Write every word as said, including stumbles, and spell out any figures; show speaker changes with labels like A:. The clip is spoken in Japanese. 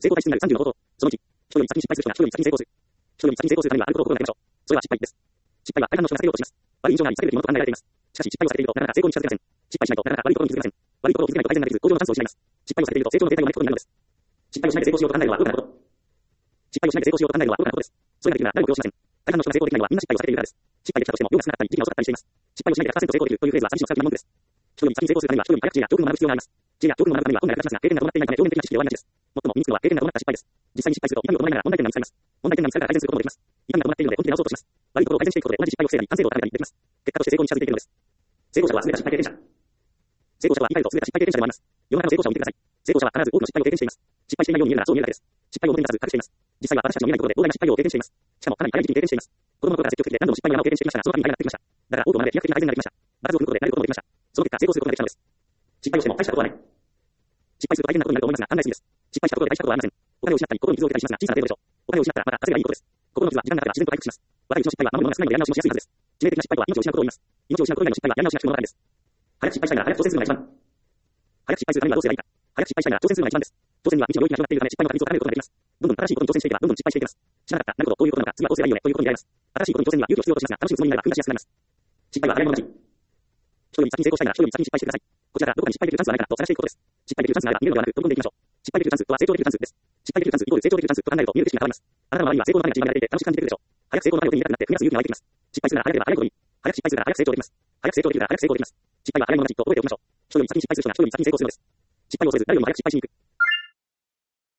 A: 成功体質になるさんじゅうの方法。そのいち、人より先に失敗する人が人より先に成功する。人より先に成功するためにはあることを心がけましょう。それは失敗です。失敗は大半の人が避けようとします。悪い印象があり避けるべきものと考えられています。しかし失敗を避けているとなかなか成功に近づけません。失敗しないとなかなか悪いことに気づけません。悪いことを気づけないと改善ができず、向上のチャンスを失います。失敗を避けていると成長の停滞を招くことになるのです。失敗をしないで成功しようと考えるのは愚かなこと。失敗をしないで成功しようと考えるのは愚かなことです。それができるなら誰も苦労しません。大半の人が成功できないのはみんな失敗を避けているからです。失敗できたとしても量が少なかったり時期が遅かったりしています。失敗をしないでひゃくパーセント成功できるというフレーズは寂しいの科学的なものです。人より先に成功するためには人より早く知恵や教訓を学ぶ必要があります。知恵や教訓を学ぶためには本来役立ちますが経験が伴っていないため表面的な知識で終わりがちです。最も身につくのは経験が伴った失敗です。実際に失敗すると痛みを伴いながら問題点が見つかります。問題点が見つかるから改善することもできます。痛みが伴っているので本気で直そうとします。悪いところを改善していくことで同じ失敗を防いだり完成度を高めたりできます。結果として成功に近づいていくのです。成功者は全て失敗経験者。成功者は言い換えると全て失敗経験者でもあります。世の中の成功者を見てください。成功者は必ず多くの失敗を経験しています。失敗していないように見えるならそう見えるだけです。失敗を表に出さず隠しています。実際は私たちの見えないところで膨大な失敗を経験しています。しかもかなり早い時期に経験しています。子供の頃から積極的で何度も失敗や山を経験してきましたが、その度に早くなってきました。だから多くを学んで飛躍的な改善ができました。バラズを振ることでなることもできました。その結果成功することができたのです。失敗をしても大したことはない。失敗すると大変なことになると思いますが、考えすぎです。失敗したところで大したことはありません。お金を失ったり、心に傷を受けたりしますが、小さな程度でしょう。お金を失ったらまた稼げばいいことです。心の傷は時間が経てば自然と回復します。若いうちの失敗は守るものが少ないのでやり直しもしやすいはずです。致命的な失敗とは命を失うことを言います。命を失うこと以外の失敗はやり直しなくても物語です。早く失敗したいなら早く挑戦するのが一番。早く失敗するためにはどうすればいいか。早く失敗したいなら挑戦するのが一番です。挑戦には未知の領域が広がっているため失敗の確率を高めることができます。どんどん新しいことに挑戦していけばどんどん失敗していきます。知らなかった、なるほど、どういうことなのか、次はこうすればいいよね、ということに出会います。新しいことに挑戦には勇気を必要としますが、楽しむつもりになれば踏み出しやすくなります。失敗は早い者勝ち。人より先に成功したいなら人より先に失敗してください。こちらがどこかに失敗できるチャンスがないかと探していくことです。失敗できるチャンスがあれば見るのではなく飛び込んでいきましょう。失敗できるチャンスとは成長できるチャンスです。失敗できるチャンスイコール成長できるチャンスと考えると見る景色が変わります。あなたの周りには成功の種が散りばめられていて楽しく感じてくるでしょう。早く成功の種を手に入れたくなって踏み出す勇気が湧いてきます。失敗するなら早ければ早いほどいい。早く失敗するなら早く成長できます。早く成長できるなら早く成功できます。失敗は早い者勝ちと覚えておきましょう。人より先に失敗する人が人より先に成功するのです。失敗をせず誰よりも早く失敗しに行く。